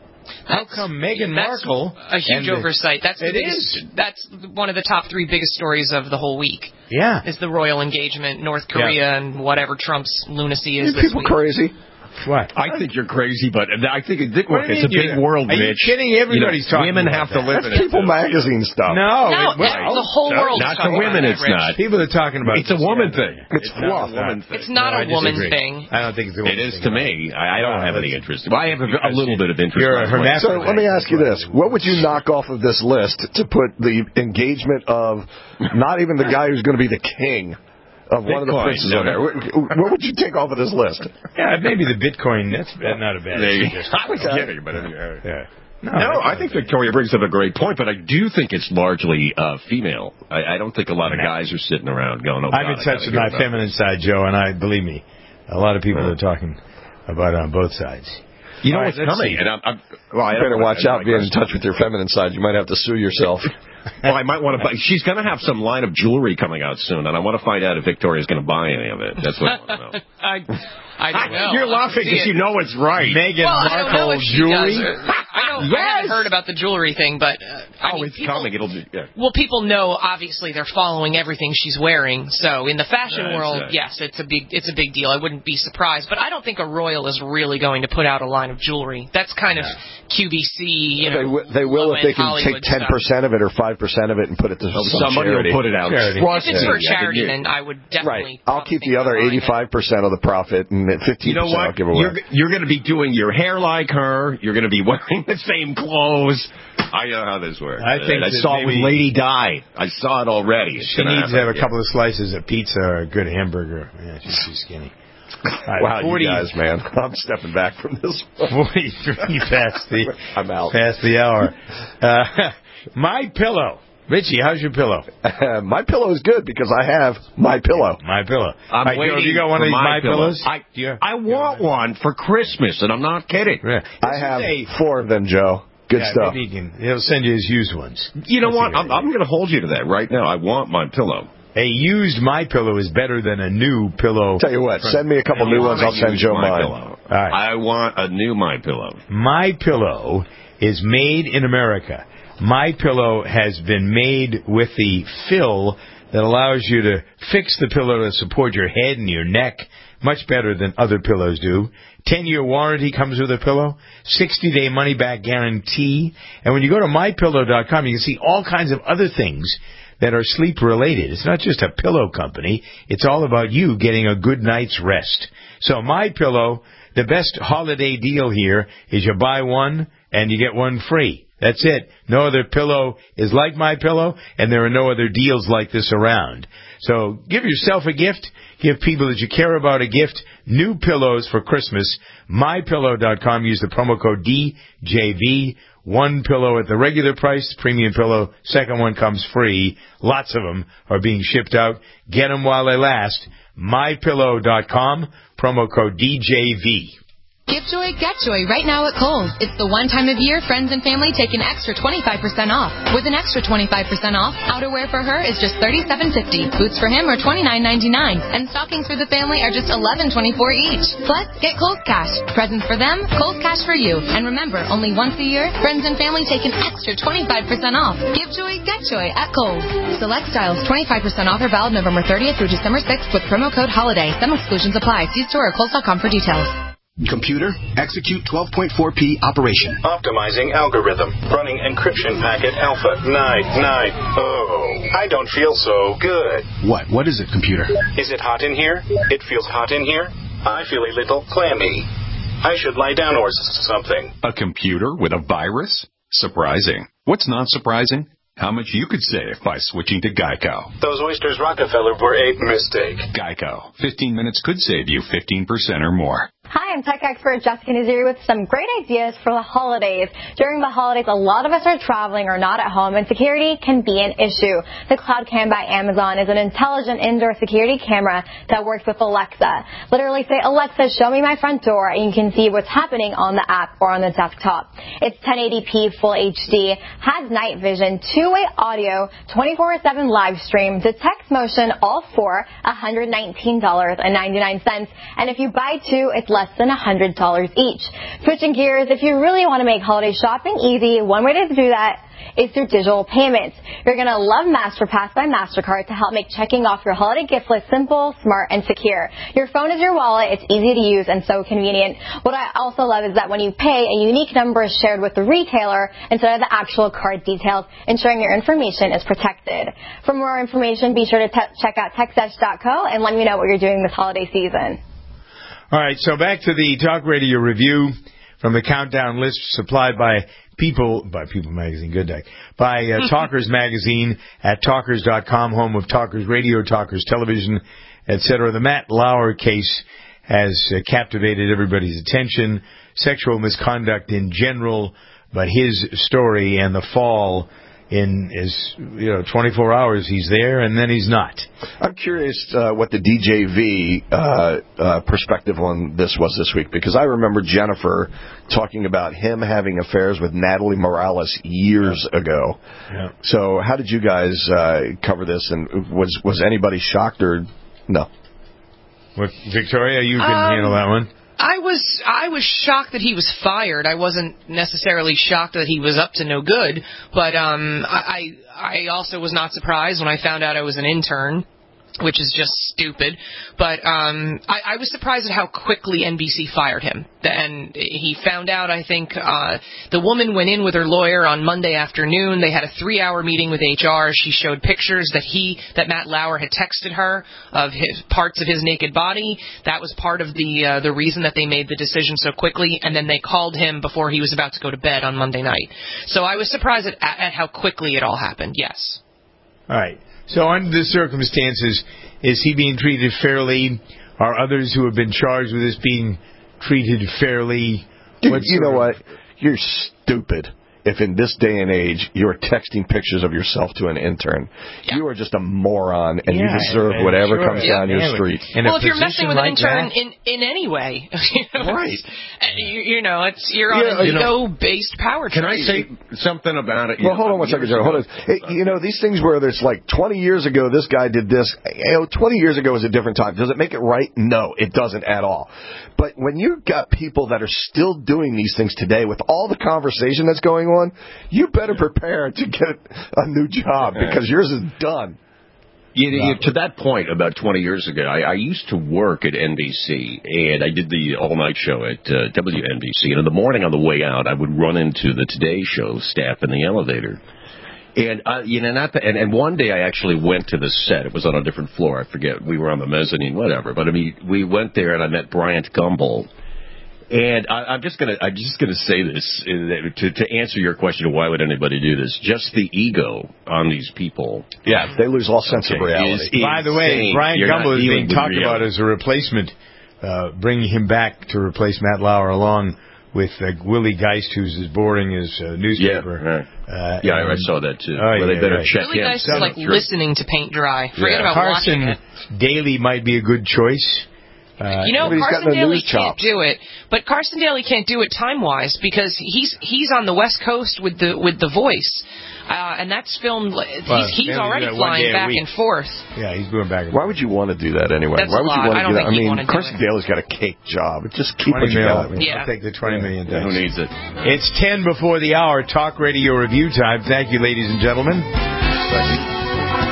How come Meghan Markle? A huge the, oversight. That's the it biggest, is. That's one of the top three biggest stories of the whole week. Yeah, is the royal engagement, North Korea, yeah. and whatever Trump's lunacy is. Are this people week. crazy? What? I think you're crazy, but I think it, look, it's a big you, world, Are you Mitch. kidding? Everybody's you know, talking Women about have to live That's in it. People magazine stuff. No, no it, well, the whole no, world. Not to women, it's not. People are talking about. It's a woman thing. It's, it's fluff. Not a woman thing. It's not no, a woman thing. I don't think it's a woman thing. It is thing to me. I, I don't no, have any interest. Well, I have a, a little bit of interest. You're a hermaphrodite. So let me ask you this: what would you knock off of this list to put the engagement of not even the guy who's going to be the king? Of one Bitcoin, of the princes no, on there. What would you take off of this list? Yeah, maybe the Bitcoin. That's not a bad suggestion. I was kidding, but uh, yeah. No, no I think Victoria brings up a great point, but I do think it's largely uh, female. I, I don't think a lot of guys are sitting around going, oh, I'm God, in touch with my feminine side, Joe, and I believe me, a lot of people uh, are talking about it on both sides. You know All what's right, coming? And I'm, I'm, well, I you better watch out being in touch with your feminine side. You might have to sue yourself. Well, I might want to buy. She's going to have some line of jewelry coming out soon, and I want to find out if Victoria's going to buy any of it. That's what I want to know. I, I don't know. You're laughing because you know it's right. Meghan well, Markle jewelry. I don't. Yes. I haven't heard about the jewelry thing, but uh, I oh, mean, it's people, coming. It'll be. Yeah. Well, people know. Obviously, they're following everything she's wearing. So, in the fashion That's world, right. yes, it's a big. It's a big deal. I wouldn't be surprised, but I don't think a royal is really going to put out a line of jewelry. That's kind yeah. of Q V C. You know, they, w- they will if they can Hollywood take ten percent of it or five percent of it and put it to oh, some somebody charity. will put it out. Charity. If it's for yeah, charity, yeah. then I would definitely. Right. I'll keep the other eighty-five percent of the profit and fifteen percent you know what? I'll give away. You're, you're going to be doing your hair like her. You're going to be wearing the same clothes. I know how this works. I think I saw it with Lady Di. I saw it already. It's she needs happen. to have a yeah. couple of slices of pizza or a good hamburger. Yeah, she's too skinny. Right, wow, forty, you guys, man. I'm stepping back from this. forty-three past the, I'm out. Past the hour. Uh, My Pillow. Richie, how's your pillow? Uh, my pillow is good because I have my pillow. My pillow. I'm right, waiting Joe, you got one for of these my, my pillow. pillows? I, you, I want one for Christmas, and I'm not kidding. Yeah. I have a, four of them, Joe. Good yeah, stuff. Maybe he can, he'll send you his used ones. You know That's what? I'm, I'm going to hold you to that right now. I want my pillow. A used My Pillow is better than a new pillow. Tell you what, send me a couple new ones. I'll send Joe mine. Pillow. All right. I want a new My Pillow. My Pillow is made in America. My Pillow has been made with the fill that allows you to fix the pillow to support your head and your neck much better than other pillows do. ten-year warranty comes with a pillow, sixty-day money-back guarantee. And when you go to my pillow dot com, you can see all kinds of other things that are sleep-related. It's not just a pillow company. It's all about you getting a good night's rest. So My Pillow, the best holiday deal here is you buy one and you get one free. That's it. No other pillow is like My Pillow, and there are no other deals like this around. So give yourself a gift. Give people that you care about a gift. New pillows for Christmas. my pillow dot com. Use the promo code D J V. One pillow at the regular price. Premium pillow. Second one comes free. Lots of them are being shipped out. Get them while they last. my pillow dot com. Promo code D J V. Give joy, get joy right now at Kohl's. It's the one time of year friends and family take an extra twenty-five percent off. With an extra twenty-five percent off, outerwear for her is just thirty-seven fifty. Boots for him are twenty-nine ninety-nine. And stockings for the family are just eleven twenty-four each. Plus, get Kohl's Cash. Presents for them, Kohl's Cash for you. And remember, only once a year, friends and family take an extra twenty-five percent off. Give joy, get joy at Kohl's. Select styles, twenty-five percent off are valid November thirtieth through December sixth with promo code HOLIDAY. Some exclusions apply. See store or Kohl's dot com for details. Computer, execute twelve point four P operation. Optimizing algorithm. Running encryption packet alpha nine nine. Oh, I don't feel so good. What? What is it, computer? Is it hot in here? It feels hot in here. I feel a little clammy. I should lie down or something. A computer with a virus? Surprising. What's not surprising? How much you could save by switching to Geico. Those oysters Rockefeller were a mistake. Geico. fifteen minutes could save you fifteen percent or more. Hi, I'm tech expert Jessica Naziri with some great ideas for the holidays. During the holidays, a lot of us are traveling or not at home, and security can be an issue. The CloudCam by Amazon is an intelligent indoor security camera that works with Alexa. Literally say, Alexa, show me my front door, and you can see what's happening on the app or on the desktop. It's ten eighty p Full H D, has night vision, two-way audio, twenty-four seven live stream, detects motion, all for one hundred nineteen dollars and ninety-nine cents. And if you buy two, it's less than one hundred dollars each. Switching gears, if you really want to make holiday shopping easy, one way to do that is through digital payments. You're going to love MasterPass by MasterCard to help make checking off your holiday gift list simple, smart, and secure. Your phone is your wallet. It's easy to use and so convenient. What I also love is that when you pay, a unique number is shared with the retailer instead of the actual card details, ensuring your information is protected. For more information, be sure to te- check out TechSetch dot co and let me know what you're doing this holiday season. All right, so back to the Talk Radio Review from the Countdown list supplied by People, by People Magazine, good day, by uh, Talkers Magazine at Talkers dot com, home of Talkers Radio, Talkers Television, et cetera. The Matt Lauer case has uh, captivated everybody's attention. Sexual misconduct in general, but his story and the fall in is, you know, twenty-four hours he's there and then he's not. I'm curious uh, what the D J V uh, uh, perspective on this was this week, because I remember Jennifer talking about him having affairs with Natalie Morales years yeah. ago. Yeah. So how did you guys uh, cover this, and was was anybody shocked or no? What, Victoria, you can um, handle that one. I was I was shocked that he was fired. I wasn't necessarily shocked that he was up to no good, but um, I I also was not surprised when I found out I was an intern, which is just stupid. But um, I, I was surprised at how quickly N B C fired him. And he found out, I think, uh, the woman went in with her lawyer on Monday afternoon. They had a three-hour meeting with H R. She showed pictures that he, that Matt Lauer had texted her of his parts of his naked body. That was part of the uh, the reason that they made the decision so quickly. And then they called him before he was about to go to bed on Monday night. So I was surprised at, at how quickly it all happened. Yes. All right. So under the circumstances, is he being treated fairly? Are others who have been charged with this being treated fairly? Dude, you know what? You're stupid if in this day and age you're texting pictures of yourself to an intern. Yeah. You are just a moron, and yeah, you deserve and whatever sure. comes yeah, down yeah, your street. And well, if you're messing with like an intern in, in any way, you know, right? You, you know, it's you're on yeah, an ego-based power trip. Can I say something about it? Well, hold on one second, Joe. Hold on. Hey, you know, these things where there's like twenty years ago, this guy did this. You know, twenty years ago was a different time. Does it make it right? No, it doesn't at all. But when you've got people that are still doing these things today with all the conversation that's going on, you better prepare to get a new job because yours is done. You know, to that point, about twenty years ago, I, I used to work at N B C, and I did the all-night show at uh, W N B C. And in the morning on the way out, I would run into the Today Show staff in the elevator. And, uh, you know, not the, and, and one day I actually went to the set. It was on a different floor. I forget. We were on the mezzanine, whatever. But, I mean, we went there, and I met Bryant Gumbel. And I, I'm just gonna, I'm just gonna say this uh, to to answer your question of why would anybody do this? Just the ego on these people. Yeah, they lose all sense okay. of reality. Is By the way, Bryant Gumbel is being talked reality. about as a replacement, uh, bringing him back to replace Matt Lauer along with uh, Willie Geist, who's as boring as a newspaper. Yeah, right. uh, yeah I saw that too. Oh, well, yeah, they better right. check Willie in. Geist is like Sure. listening to paint dry. Forget yeah. about Carson watching it. Daly might be a good choice. Uh, you know, Carson Daly can't do it, but Carson Daly can't do it time-wise because he's he's on the West Coast with the with the Voice, uh, and that's filmed. Well, he's he's already flying back and forth. Yeah, he's going back and forth. Why would you want to do that anyway? That's Why would a lot. you want I to don't do that? I think mean, Carson Daly's got a cake job. Just keep what you got. Yeah. I'll take the twenty million. Yeah, who needs it? It's ten before the hour. Talk Radio Review time. Thank you, ladies and gentlemen. Thank you.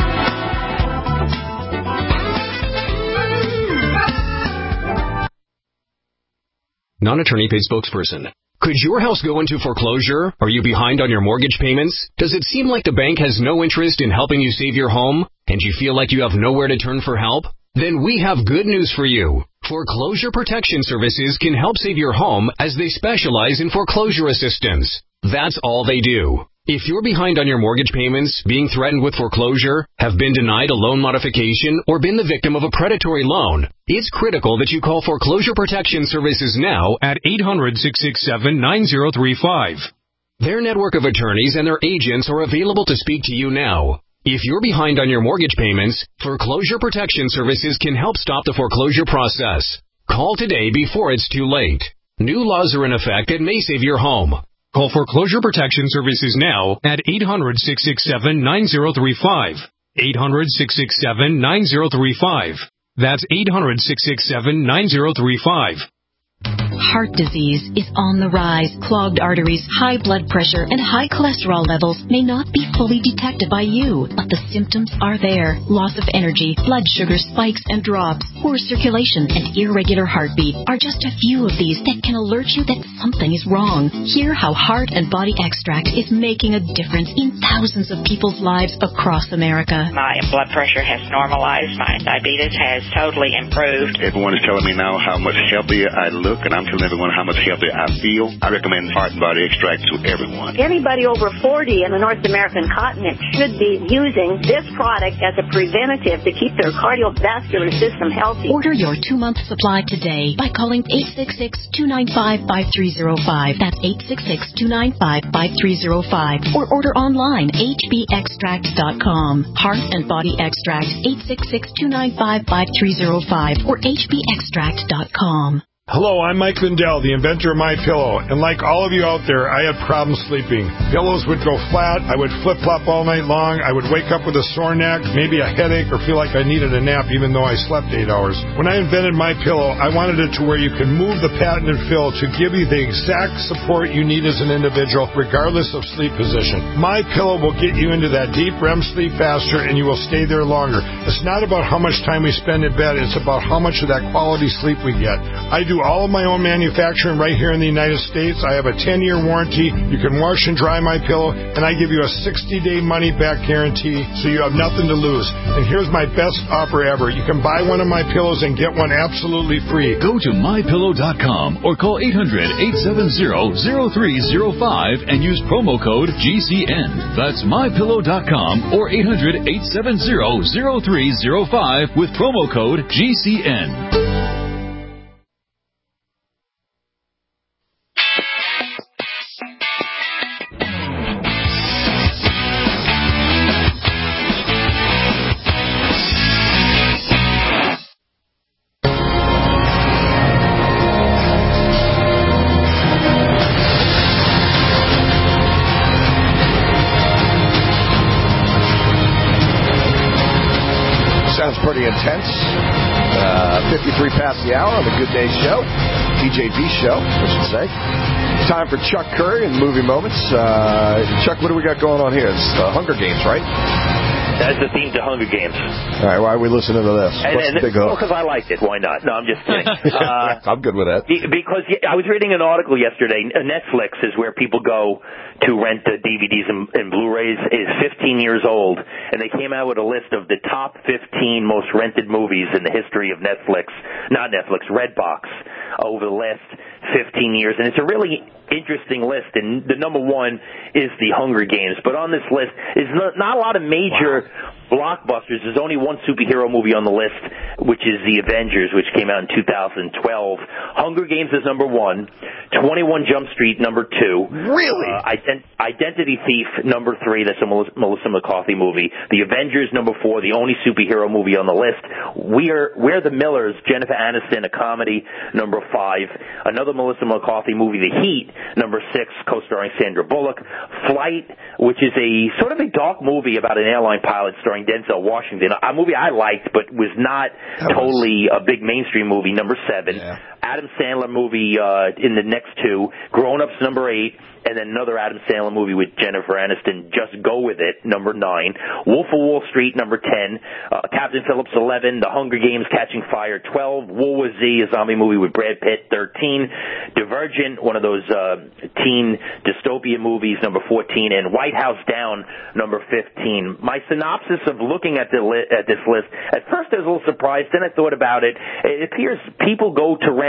Non-attorney paid spokesperson. Could your house go into foreclosure? Are you behind on your mortgage payments? Does it seem like the bank has no interest in helping you save your home? And you feel like you have nowhere to turn for help? Then we have good news for you. Foreclosure Protection Services can help save your home as they specialize in foreclosure assistance. That's all they do. If you're behind on your mortgage payments, being threatened with foreclosure, have been denied a loan modification, or been the victim of a predatory loan, it's critical that you call Foreclosure Protection Services now at eight hundred, six six seven, nine zero three five. Their network of attorneys and their agents are available to speak to you now. If you're behind on your mortgage payments, Foreclosure Protection Services can help stop the foreclosure process. Call today before it's too late. New laws are in effect that may save your home. Call Foreclosure Protection Services now at eight hundred, six six seven, nine zero three five. eight hundred, six six seven, nine zero three five. That's eight hundred, six six seven, nine zero three five. Heart disease is on the rise. Clogged arteries, high blood pressure, and high cholesterol levels may not be fully detected by you, but the symptoms are there. Loss of energy, blood sugar spikes and drops, poor circulation, and irregular heartbeat are just a few of these that can alert you that something is wrong. Hear how Heart and Body Extract is making a difference in thousands of people's lives across America. My blood pressure has normalized. My diabetes has totally improved. Everyone is telling me now how much healthier I look, and I'm telling everyone how much healthier I feel. I recommend Heart and Body Extract to everyone. Anybody over forty in the North American continent should be using this product as a preventative to keep their cardiovascular system healthy. Order your two-month supply today by calling eight six six, two nine five, five three zero five. That's eight six six, two nine five, five three zero five. Or order online, h b extract dot com. Heart and Body Extract, eight six six, two nine five, five three zero five or h b extract dot com. Hello, I'm Mike Lindell, the inventor of MyPillow, and like all of you out there, I had problems sleeping. Pillows would go flat, I would flip-flop all night long, I would wake up with a sore neck, maybe a headache, or feel like I needed a nap even though I slept eight hours. When I invented MyPillow, I wanted it to where you can move the patented fill to give you the exact support you need as an individual, regardless of sleep position. MyPillow will get you into that deep R E M sleep faster, and you will stay there longer. It's not about how much time we spend in bed, it's about how much of that quality sleep we get. I do all of my own manufacturing right here in the United States. I have a ten-year warranty. You can wash and dry my pillow, and I give you a sixty-day money-back guarantee, so you have nothing to lose. And here's my best offer ever. You can buy one of my pillows and get one absolutely free. Go to my pillow dot com or call eight hundred, eight seven zero, zero three zero five and use promo code G C N. That's my pillow dot com or eight hundred, eight seven zero, zero three zero five with promo code G C N. Pretty intense. Uh, fifty-three past the hour on the Good Day Show. T J V Show, I should say. Time for Chuck Curry and Movie Moments. Uh, Chuck, what do we got going on here? It's uh, Hunger Games, right? That's the theme to Hunger Games. All right, why are we listening to this? And, What's and, the big hook? Well, because I liked it. Why not? No, I'm just kidding. Uh, I'm good with that. Because I was reading an article yesterday. Netflix is where people go to rent the D V Ds and, and Blu-rays. Is fifteen years old, and they came out with a list of the top fifteen most rented movies in the history of Netflix. Not Netflix, Redbox, over the last fifteen years. And it's a really interesting list, and the number one is the Hunger Games. But on this list is not, not a lot of major wow. blockbusters. There's only one superhero movie on the list, which is The Avengers, which came out in two thousand twelve. Hunger Games is number one. twenty-one Jump Street, number two. Really? Uh, Ident- Identity Thief, number three. That's a Melissa McCarthy movie. The Avengers, number four. The only superhero movie on the list. We're, We're the Millers, Jennifer Aniston, a comedy, number five. Another Melissa McCarthy movie, The Heat, number six, co-starring Sandra Bullock. Flight, which is a sort of a dark movie about an airline pilot starring Denzel Washington. A movie I liked, but was not that totally was... a big mainstream movie, number seven. Yeah. Adam Sandler movie uh, in the next two. Grown Ups, number eight. And then another Adam Sandler movie with Jennifer Aniston, Just Go With It, number nine. Wolf of Wall Street, number ten. Uh, Captain Phillips, eleven. The Hunger Games, Catching Fire, twelve. World War Z, a zombie movie with Brad Pitt, thirteen. Divergent, one of those uh, teen dystopia movies, number fourteen. And White House Down, number fifteen. My synopsis of looking at, the li- at this list, at first I was a little surprised, then I thought about it. It appears people go to rent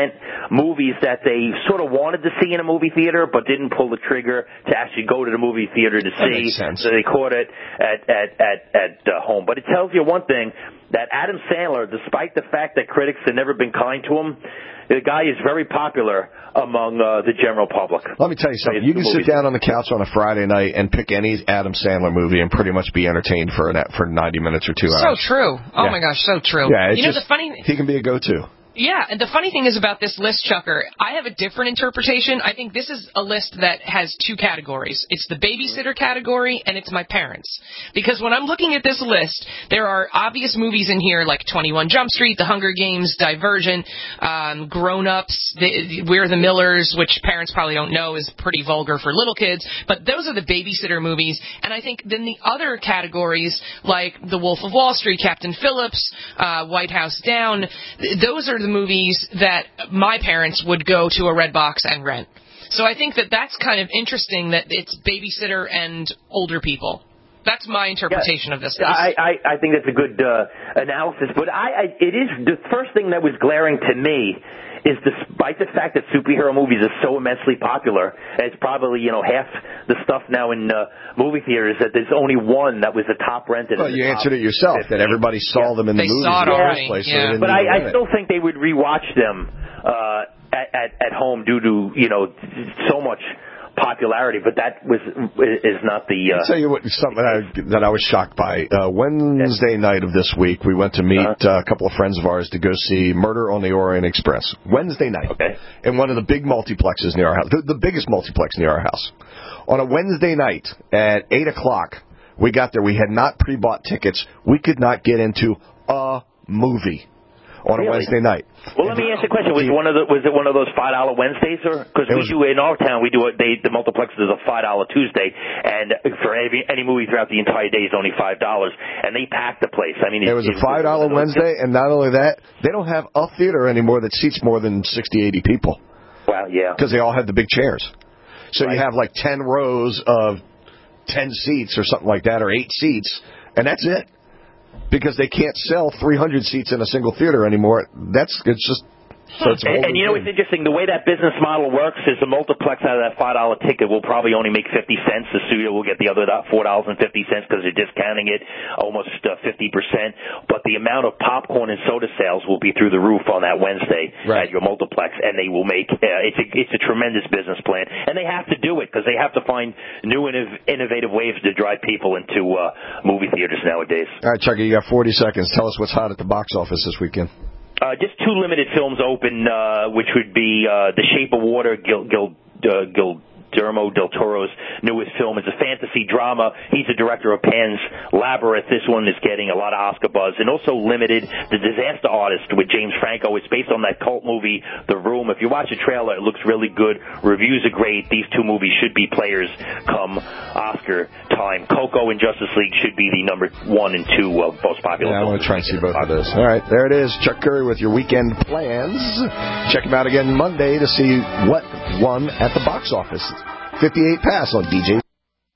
rent movies that they sort of wanted to see in a movie theater but didn't pull the trigger to actually go to the movie theater to That see. makes sense. So they caught it at at at, at uh, home. But it tells you one thing, that Adam Sandler, despite the fact that critics have never been kind to him, the guy is very popular among uh, the general public. Let me tell you something. You can sit down on the couch on a Friday night and pick any Adam Sandler movie and pretty much be entertained for an, for ninety minutes or two So hours. true. Oh, Yeah. my gosh, so true. Yeah, it's you know, just, the funny... he can be a go-to. Yeah, and the funny thing is about this list, Chucker, I have a different interpretation. I think this is a list that has two categories. It's the babysitter category, and it's my parents. Because when I'm looking at this list, there are obvious movies in here like twenty-one Jump Street, The Hunger Games, Divergent, um, Grown Ups, the, We're the Millers, which parents probably don't know is pretty vulgar for little kids, but those are the babysitter movies. And I think then the other categories, like The Wolf of Wall Street, Captain Phillips, uh, White House Down, th- those are the movies that my parents would go to a Redbox and rent. So I think that that's kind of interesting that it's babysitter and older people. That's my interpretation yeah, of this. I, I, I think that's a good uh, analysis. But I, I, it is the first thing that was glaring to me is despite the fact that superhero movies are so immensely popular, it's probably, you know, half the stuff now in uh, movie theaters, that there's only one that was the top rented. Well, you answered it yourself, that everybody saw yeah. them in the they movies. Saw it in the already. first place, Yeah. so they didn't but need to I, rent I it. still think they would rewatch them uh, at, at, at home due to, you know, so much popularity, but that was is not the. Uh, I'll tell you what, something I, that I was shocked by. Uh, Wednesday night of this week, we went to meet uh, a couple of friends of ours to go see Murder on the Orient Express. Wednesday night, okay, in one of the big multiplexes near our house, the, the biggest multiplex near our house. On a Wednesday night at eight o'clock, we got there. We had not pre-bought tickets. We could not get into a movie on really? a Wednesday night. Well, let me ask you a question. Was one of the was it one of those five dollar Wednesdays, or because we was, do in our town we do it? They, the multiplex is a five dollar Tuesday, and for any, any movie throughout the entire day is only five dollars, and they pack the place. I mean, it, it was a five dollar Wednesday, and not only that, they don't have a theater anymore that seats more than sixty, eighty people. Wow, yeah, because they all have the big chairs. So right. you have like ten rows of ten seats or something like that, or eight seats, and that's it. Because they can't sell three hundred seats in a single theater anymore. That's it's just. So it's and, and you know what's interesting? The way that business model works is the multiplex out of that five dollar ticket will probably only make fifty cents. The studio will get the other four dollars and fifty cents because they're discounting it almost uh, fifty percent. But the amount of popcorn and soda sales will be through the roof on that Wednesday right. at your multiplex, and they will make uh, it's a it's a tremendous business plan, and they have to do it because they have to find new innov- innovative ways to drive people into uh, movie theaters nowadays. All right, Chucky, you got forty seconds. Tell us what's hot at the box office this weekend. Uh, just two limited films open, uh, which would be uh, The Shape of Water, Gil, Gil, uh, Gil, Guillermo del Toro's newest film. It's a fantasy drama. He's the director of Pan's Labyrinth. This one is getting a lot of Oscar buzz. And also limited, The Disaster Artist with James Franco. It's based on that cult movie, The Room. If you watch the trailer, it looks really good. Reviews are great. These two movies should be players come Oscar time. Coco and Justice League should be the number one and two of most popular yeah, films. I want to try and see both of those. All right, there it is. Chuck Curry with your weekend plans. Check him out again Monday to see what won at the box office. fifty-eight Pass on D J.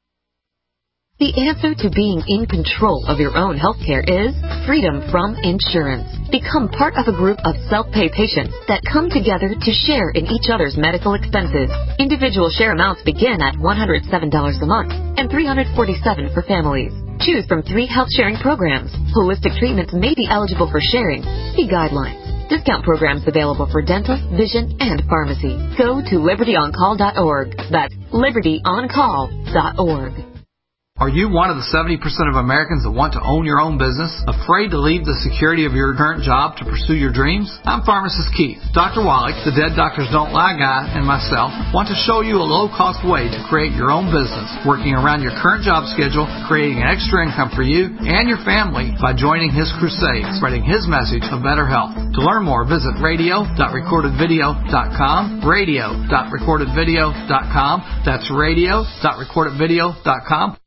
The answer to being in control of your own healthcare is freedom from insurance. Become part of a group of self-pay patients that come together to share in each other's medical expenses. Individual share amounts begin at one hundred seven dollars a month and three hundred forty-seven dollars for families. Choose from three health sharing programs. Holistic treatments may be eligible for sharing. See guidelines. Discount programs available for dental, vision, and pharmacy. Go to liberty on call dot org. That's liberty on call dot org. Are you one of the seventy percent of Americans that want to own your own business? Afraid to leave the security of your current job to pursue your dreams? I'm Pharmacist Keith. Doctor Wallach, the Dead Doctors Don't Lie guy, and myself want to show you a low-cost way to create your own business, working around your current job schedule, creating an extra income for you and your family by joining his crusade, spreading his message of better health. To learn more, visit radio dot recorded video dot com, radio dot recorded video dot com. That's radio dot recorded video dot com.